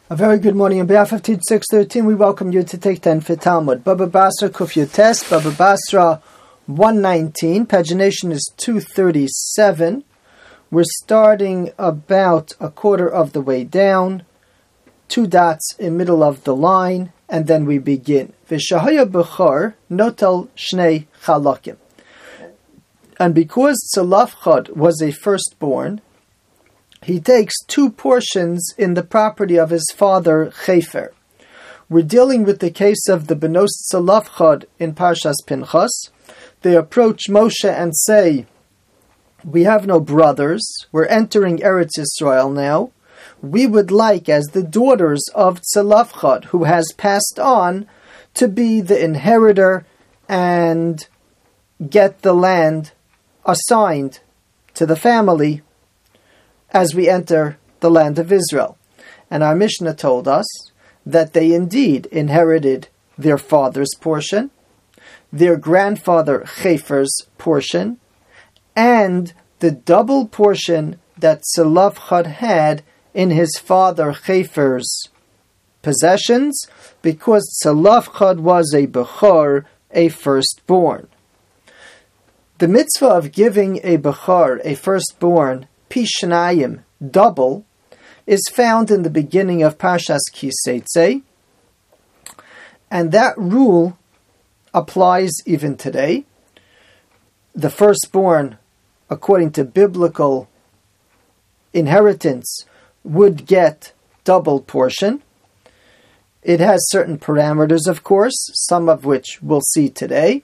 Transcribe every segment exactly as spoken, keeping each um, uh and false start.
A very good morning. On behalf of Teach six thirteen, we welcome you to take ten for Talmud. Baba Basra Kuf Yotes, Baba Basra one nineteen, pagination is two thirty-seven. We're starting about a quarter of the way down, two dots in middle of the line, and then we begin. V'shahaya b'chor notel shnei chalakim. And because Tzalafchad was a firstborn, he takes two portions in the property of his father, Chefer. We're dealing with the case of the Benos Tzalafchad in Parshas Pinchas. They approach Moshe and say, we have no brothers, we're entering Eretz Yisrael now. We would like, as the daughters of Tzalafchad, who has passed on, to be the inheritor and get the land assigned to the family as we enter the land of Israel. And our Mishnah told us that they indeed inherited their father's portion, their grandfather Chefer's portion, and the double portion that Tzalafchad had in his father Chefer's possessions, because Tzalafchad was a Bechor, a firstborn. The mitzvah of giving a Bechor, a firstborn, Pishnayim, double, is found in the beginning of Parshas Kiseitze, and that rule applies even today. The firstborn, according to biblical inheritance, would get double portion. It has certain parameters, of course, some of which we'll see today.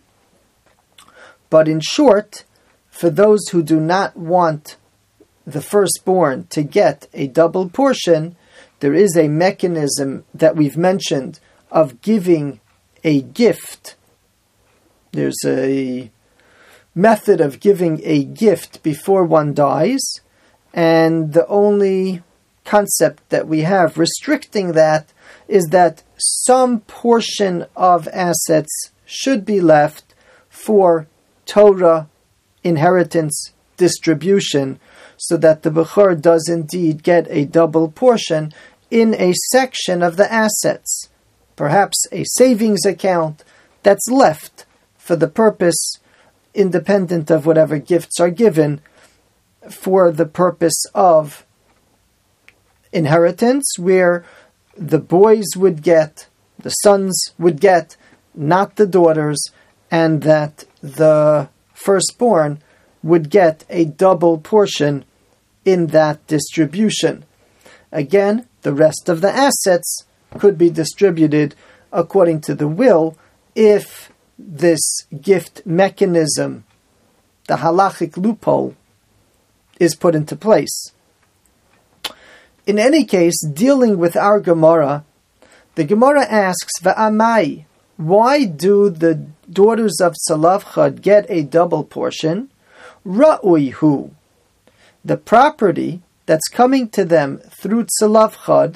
But in short, for those who do not want the firstborn to get a double portion, there is a mechanism that we've mentioned of giving a gift. There's a method of giving a gift before one dies, and the only concept that we have restricting that is that some portion of assets should be left for Torah inheritance distribution, so that the Bechor does indeed get a double portion in a section of the assets, perhaps a savings account that's left for the purpose, independent of whatever gifts are given, for the purpose of inheritance, where the boys would get, the sons would get, not the daughters, and that the firstborn would get a double portion in that distribution. Again, the rest of the assets could be distributed according to the will if this gift mechanism, the halachic loophole, is put into place. In any case, dealing with our Gemara, the Gemara asks, Va'amai, why do the daughters of Tzalafchad get a double portion? Ra'ui hu, the property that's coming to them through Tzalafchad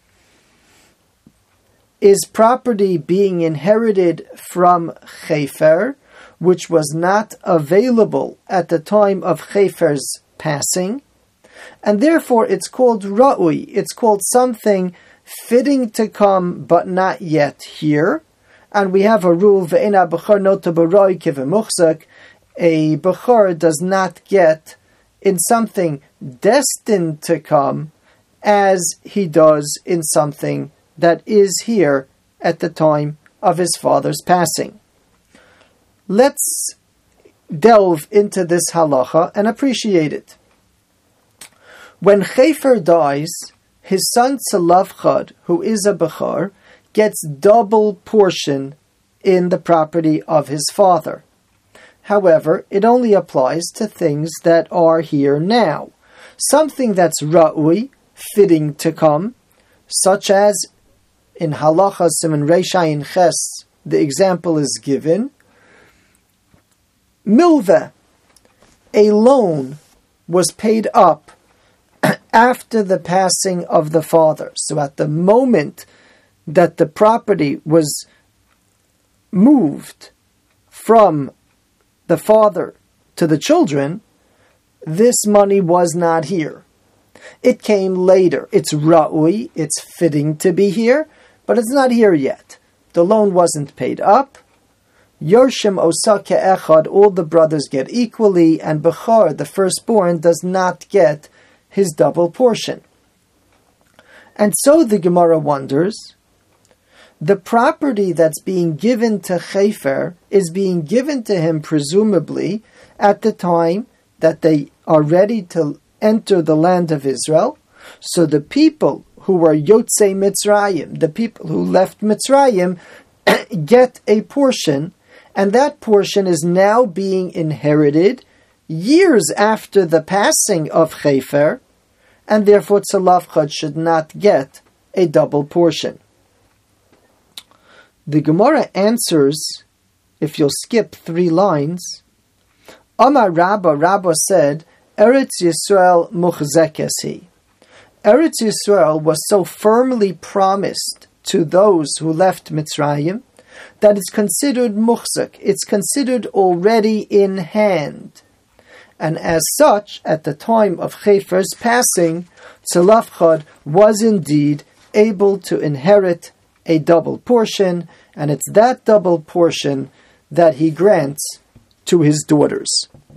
is property being inherited from Chefer, which was not available at the time of Chefer's passing, and therefore it's called Ra'ui, it's called something fitting to come but not yet here. And we have a rule, Ve'ena Bechor nota b'roi kivemuchzak, a Bechor does not get in something destined to come as he does in something that is here at the time of his father's passing. Let's delve into this halacha and appreciate it. When Chefer dies, his son Tzalafchad, who is a Bechor, gets double portion in the property of his father. However, it only applies to things that are here now. Something that's ra'ui, fitting to come, such as in Halacha Siman Reish Ayin Ches, the example is given. Milveh, a loan, was paid up after the passing of the father. So at the moment that the property was moved from the father to the children, this money was not here. It came later. It's ra'ui, it's fitting to be here, but it's not here yet. The loan wasn't paid up. Yorshim osa ke'echad, all the brothers get equally, and Bechor, the firstborn, does not get his double portion. And so the Gemara wonders, the property that's being given to Chefer is being given to him presumably at the time that they are ready to enter the land of Israel. So the people who were Yotzei Mitzrayim, the people who left Mitzrayim, get a portion, and that portion is now being inherited years after the passing of Chefer, and therefore Tzalafchad should not get a double portion. The Gemara answers, if you'll skip three lines, Amar Rabba, Rabba said, Eretz Yisrael muchzekesi. Eretz Yisrael was so firmly promised to those who left Mitzrayim that it's considered muchzek. It's considered already in hand. And as such, at the time of Chefer's passing, Tzalafchad was indeed able to inherit a double portion, and it's that double portion that he grants to his daughters.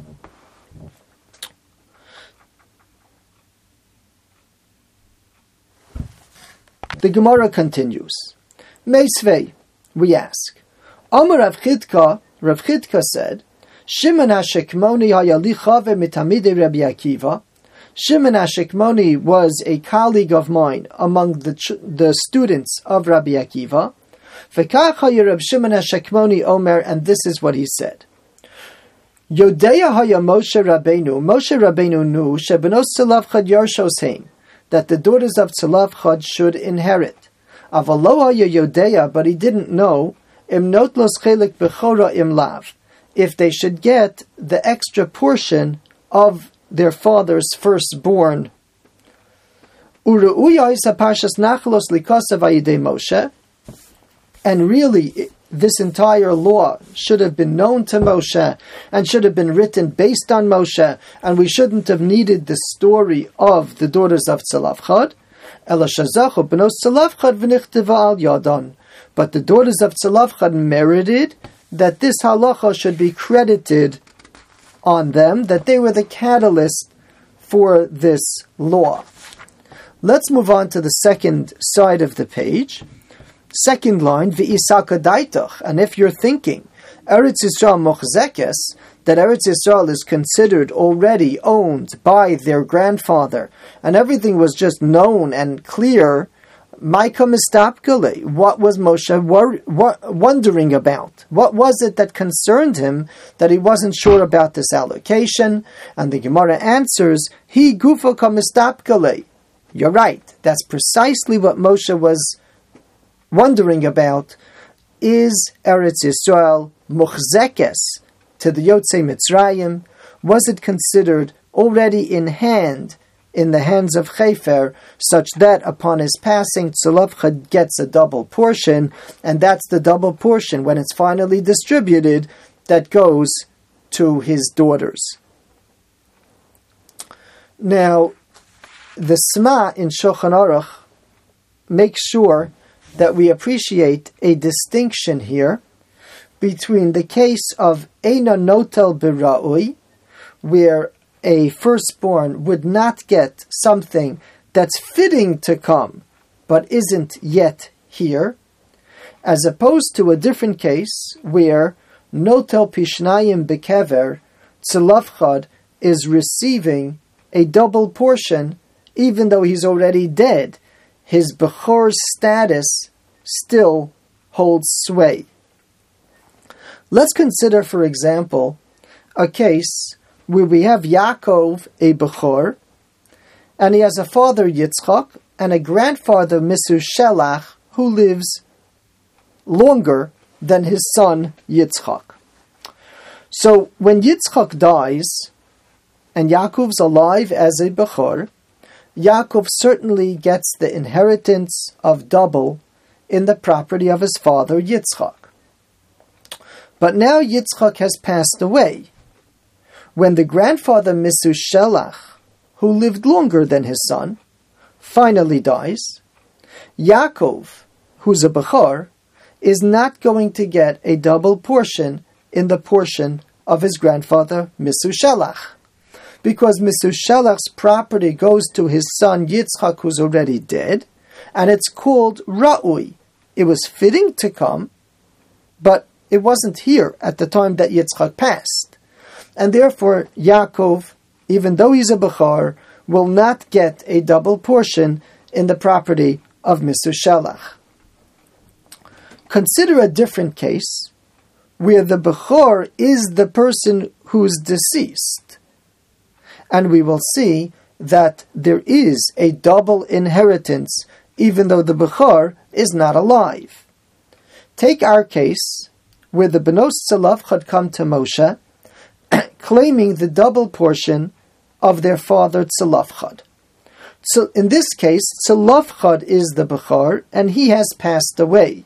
The Gemara continues. Meisvei, we ask. Amar Rav Chidka, Rav Chidka said, Shimon HaShekmoni hayalicha ve'mitamidei Rabbi Akiva. Shimon HaShekmoni was a colleague of mine among the ch- the students of Rabbi Akiva. V'kach haya Rav Shimon HaShekmoni Omer, and this is what he said. Yodeya haya Moshe Rabbeinu, Moshe Rabbeinu knew shebenos Tzalafchad yarshos heim, that the daughters of Tzalafchad should inherit. Avalo haya Yodeya, but he didn't know, im notlos chelik bechora im lav, if they should get the extra portion of their father's firstborn. Uru'uya isa parshas nachalos likosav ayidei Moshe, and really, this entire law should have been known to Moshe and should have been written based on Moshe, and we shouldn't have needed the story of the daughters of Tzalafchad. Ela shazachu benos Tzalafchad v'nichtiva al yadon. But the daughters of Tzalafchad merited that this halacha should be credited on them, that they were the catalyst for this law. Let's move on to the second side of the page. Second line, v'isaka daitach. And if you're thinking, Eretz Yisrael mochzekes, that Eretz Yisrael is considered already owned by their grandfather, and everything was just known and clear, Maika mistapkele, what was Moshe wor- wor- wondering about? What was it that concerned him that he wasn't sure about this allocation? And the Gemara answers, He gufo kamistapkele. You're right. That's precisely what Moshe was wondering about. Is Eretz Yisrael muchzekes to the Yotzei Mitzrayim? Was it considered already in hand, in the hands of Chefer, such that upon his passing, Tzalafchad gets a double portion, and that's the double portion, when it's finally distributed, that goes to his daughters. Now, the Sma in Shulchan Aruch makes sure that we appreciate a distinction here between the case of Eina Notel B'Ra'ui, where a firstborn would not get something that's fitting to come, but isn't yet here, as opposed to a different case where Notel Pishnayim Bekever, Tzalafchad, is receiving a double portion, even though he's already dead. His Bechor's status still holds sway. Let's consider, for example, a case where we have Yaakov, a Bechor, and he has a father, Yitzchak, and a grandfather, Mesushelach, who lives longer than his son, Yitzchak. So when Yitzchak dies, and Yaakov's alive as a Bechor, Yaakov certainly gets the inheritance of double in the property of his father, Yitzchak. But now Yitzchak has passed away. When the grandfather Mesushelach, who lived longer than his son, finally dies. Yaakov, who's a Bechor, is not going to get a double portion in the portion of his grandfather Mesushelach, because Mesushelach's property goes to his son Yitzchak, who's already dead, and it's called Ra'ui. It was fitting to come, but it wasn't here at the time that Yitzchak passed. And therefore, Yaakov, even though he's a Bechor, will not get a double portion in the property of Mesushelach. Consider a different case, where the Bechor is the person who's deceased. And we will see that there is a double inheritance, even though the Bechor is not alive. Take our case, where the Benos Tzalafchad come to Moshe, claiming the double portion of their father Tzalafchad. So in this case, Tzalafchad is the Bechor, and he has passed away.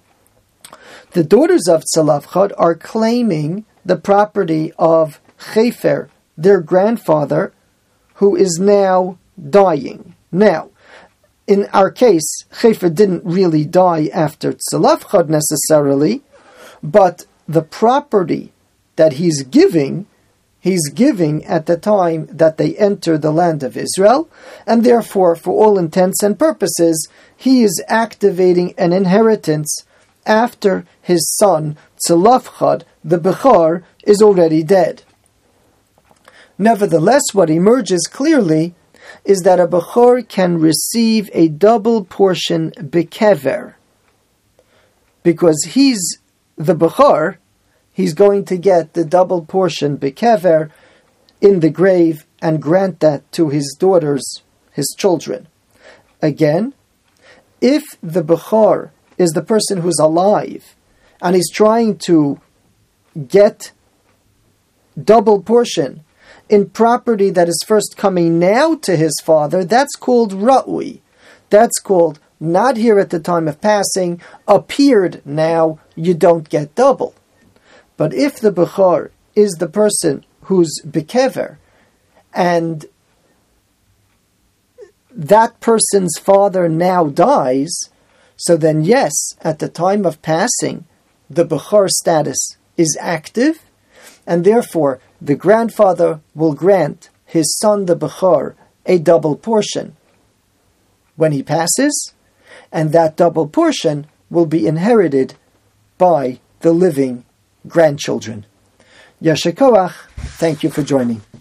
The daughters of Tzalafchad are claiming the property of Chefer, their grandfather, who is now dying. Now, in our case, Chefer didn't really die after Tzalafchad necessarily, but the property that he's giving, he's giving at the time that they enter the land of Israel, and therefore, for all intents and purposes, he is activating an inheritance after his son, Tzalafchad, the Bechor, is already dead. Nevertheless, what emerges clearly is that a Bechor can receive a double portion bekever. Because he's the Bechor, he's going to get the double portion bekever in the grave and grant that to his daughters, his children. Again, if the Bechor is the person who's alive and he's trying to get double portion in property that is first coming now to his father, that's called Ra'ui. That's called not here at the time of passing, appeared now, you don't get double. But if the Bechor is the person who's bekever, and that person's father now dies, so then yes, at the time of passing, the Bechor status is active, and therefore the grandfather will grant his son the Bechor a double portion when he passes, and that double portion will be inherited by the living grandchildren. Yasher Koach, thank you for joining.